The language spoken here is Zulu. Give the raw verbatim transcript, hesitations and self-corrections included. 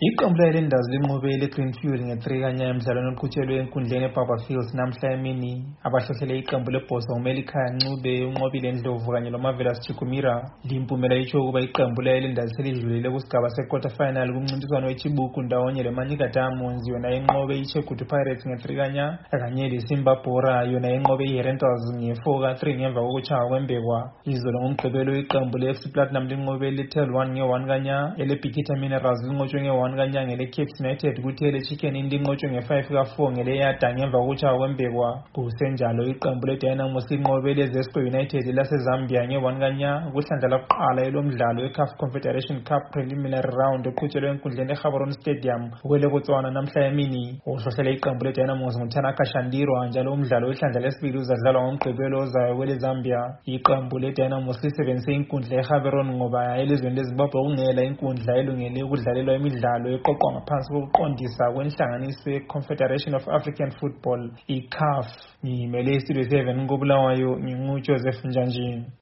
Iqembu le-Highlanders linqobele i-Green Fury nge-three kanya emdlalweni oqhutshelwe enkundleni eBarberfields namhla emini. Abahlohlela iqembu lebhosa uMelikhaya Ncube, uNqobile Ndlovu kanye noMarvelous Chikumira. Limpumela itsho ukuba iqembu le-Highlanders selidlulile kusigaba se-quarter final kumncintiswano weChibuku ndawonye leManica Diamonds yona inqobe iChegutu Pirates nge-three kanya kanye leSimba Bora yona inqobe iHerentals nge-four ka three ngemva kokutshaywa kwembekwa. Izolo ngomgqibelo iqembu le-F C Platinum linqobe le-Tel one nge-one kanya, ele-Bikita Minerals linqotshwe nge-one kanya ngele-Cape United kuthi ele-Chicken Inn linqotshwe nge-five ka four ngele-Yada ngemva kokutshaywa kwembekwa. Kusenjalo iqembu le-Dynamos linqobe le-Zesco United lase-Zambia nge-one kanya kuhlandla lakuqala elomdlalo we-C A F Confederation Cup Preliminary Round oqhutshelwe enkundleni eGaborone Stadium kwele-Botswana namhla emini. Ohlohlela iqembu le-Dynamos nguThanaka Shandirwa, njalo umdlalo wehlandla lesibili uzadlalwa ngomgqibelo ozayo kwele-Zambia. Iqembu le-Dynamos lisebenzise inkundla eGaborone ngoba elizweni leZimbabwe kungela inkundla elungele ukudlalelwa imidlalo eqoqwa ngaphansi kokuqondisa kwenhlanganiso ye-Confederation of African Football, i-C A F. Ngimele iStudio seven koBulawayo, nginguJoseph Njanjini.